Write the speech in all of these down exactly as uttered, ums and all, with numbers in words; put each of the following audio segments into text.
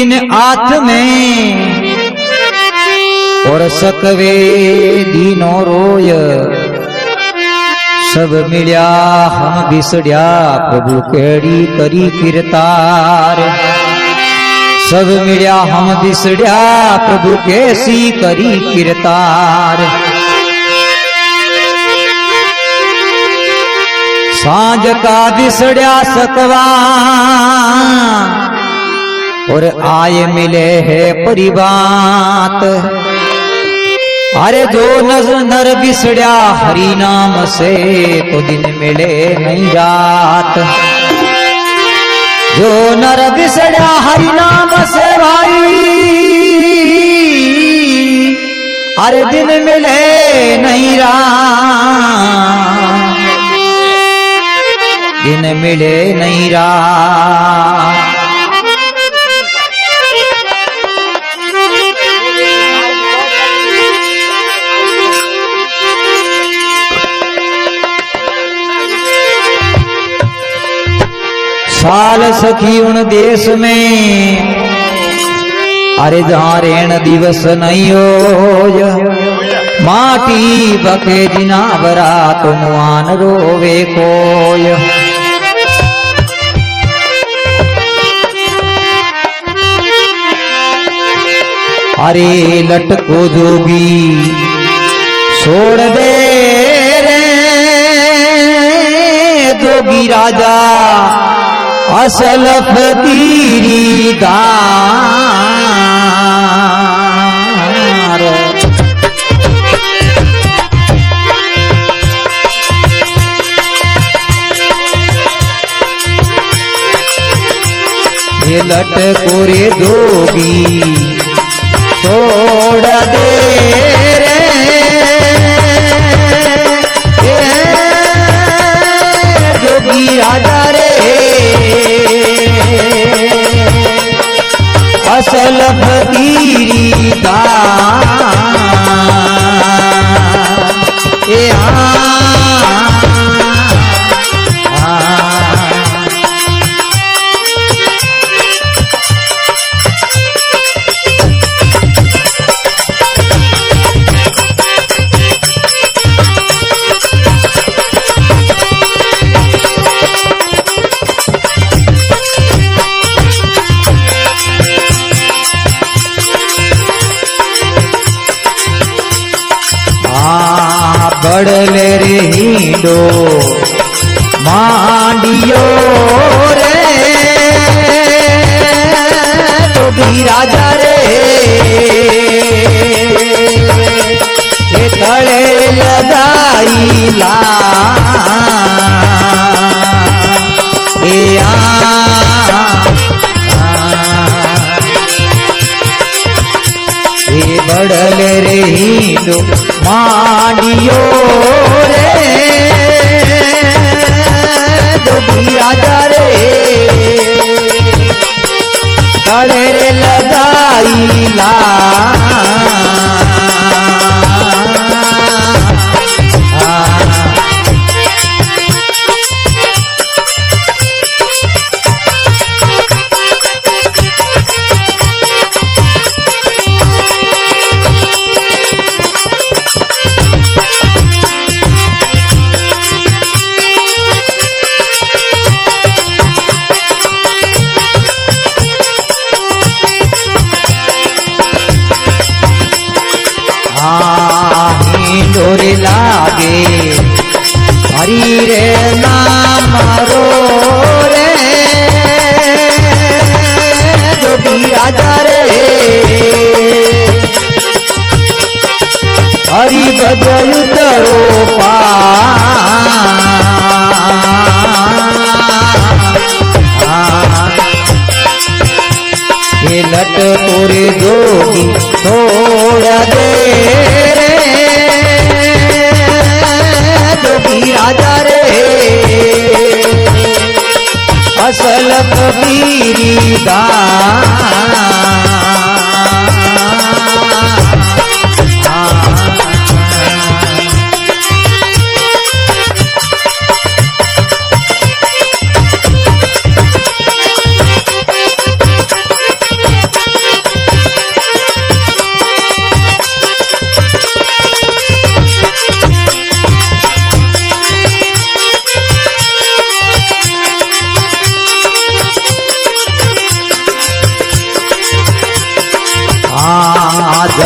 दिन आठ में और सकवे दीनो रोय सब मिल्या हम बिसड़िया प्रभु केड़ी करी कीर्तार सब मिल्या हम बिसड़िया प्रभु कैसी करी कीर्तार सांझ का बिसड़िया सकवा और आए मिले है परिवात अरे जो नजर नर बिसड़िया हरि नाम से तो दिन मिले नहीं रात जो नर बिसड़िया हरि नाम से भाई अरे दिन मिले नहीं रात दिन मिले नहीं रात साल सखी उन देश में अरे जहाँ रेण दिवस नहीं हो माटी बके दिना बरा तो मुआन रोवे कोय अरे लटको जोगी छोड़ दे रे जोगी राजा असल फकीरी दार ये लटको रे जोगी छोड़ दे रे जोगी राजा रे असल फकीरी दार ए आ बड़ले रे हिंडो मांडियो रे जोगी राजा रे ये तले लगाई ला ए आ ये बड़ले रे हिंडो मांडियो रे जोगी राजा रे गले रे लगाई ला डोरे लागे हरि रे नाम रो रे जोगी राजा रे हरि बदल करो पा ये लट तोरे जोगी छोड़ दे रे जोगी राजा रे असल कबीरी दार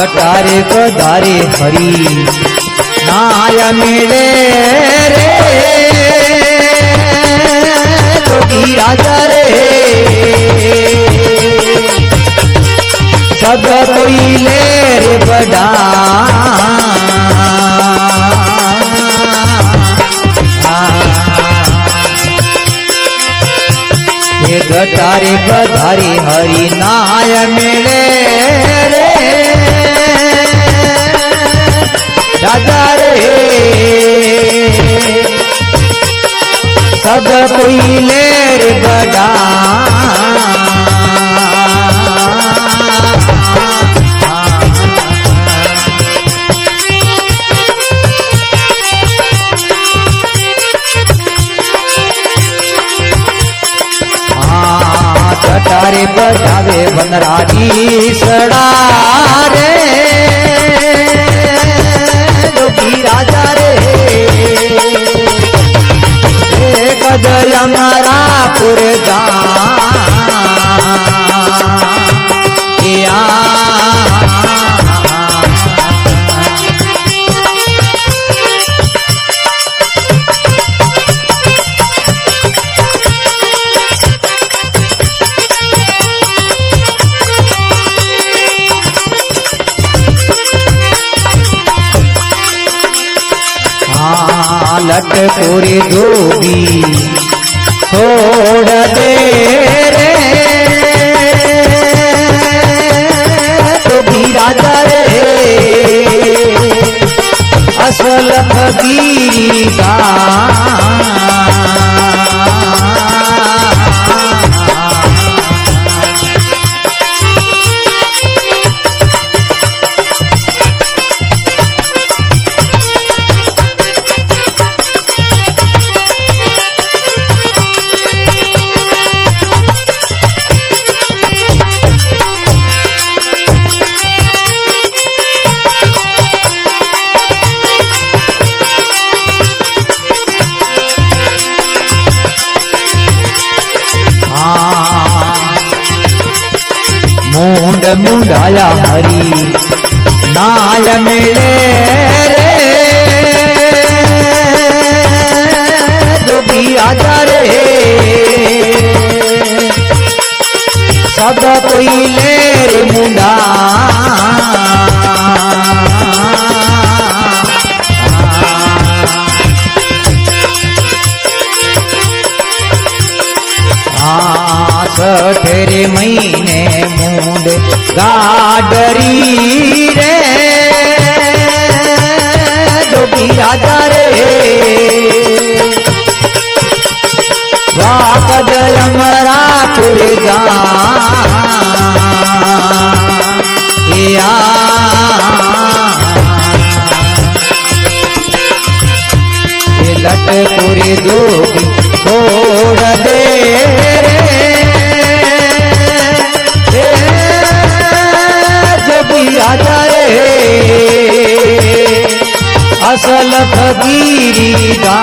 जटारे पधारे हरि नाय मिले रे जोगी राजा रे सब कोई ले रे बड़ा जटारे पधारे हरि नाय मिले रे राजा रे सब कोई ले रे बड़ा जटारे बजावे बनराजी सड़ा रे जोगी राजा रे कदर हमारा पुरजा लटकोरे जोगी छोड़ दे रे जोगी राजा रे असल फकीरी का मुंड मुंडाया हरि नाय मिले रे जोगी राजा रे सब कोई ले रे मुंडा ठहरे महीने मुंड गाडरी रे जोगी राजा रे वापद हमारा पुरजा लट पूरी जोगी छोड़ दे रे राजा रे असल फकीरी गा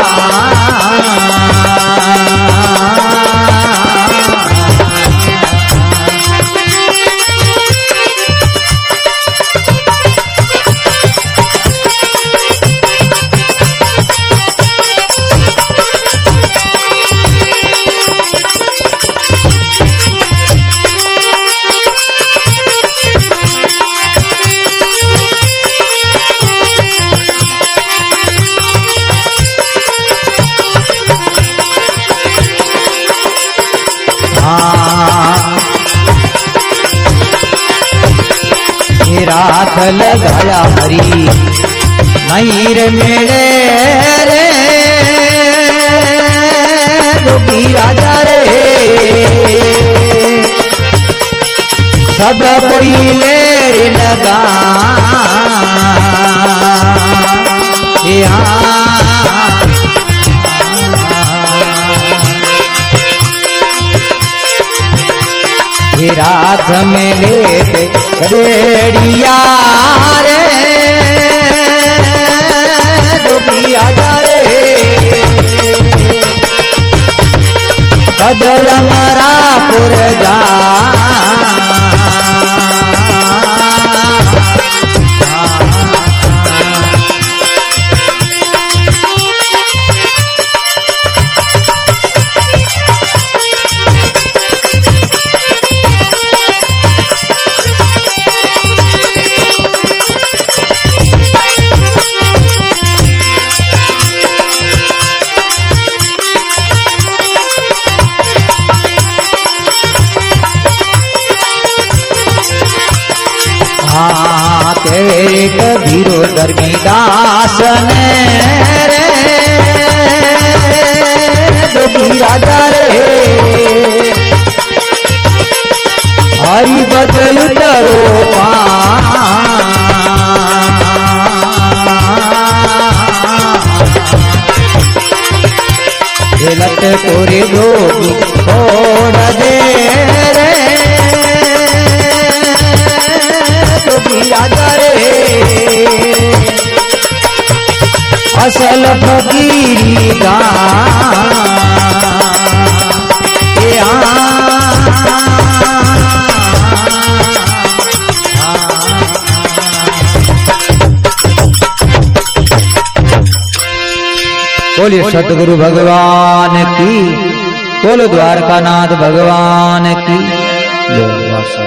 रात लगाया हरि नहीं रे मेरे रे जोगी राजा रे सब कोई ले लगा रात में लेते रेडिया रे जोगी राजा रे कदर हमारा पुरजा जोगी राजा रे हरि बदल तरो लट तोरे जोगी छोड़ दे रे जोगी राजा रे असल फकीरी गा बोलिए सतगुरु भगवान की, बोलो द्वारकानाथ भगवान की जय।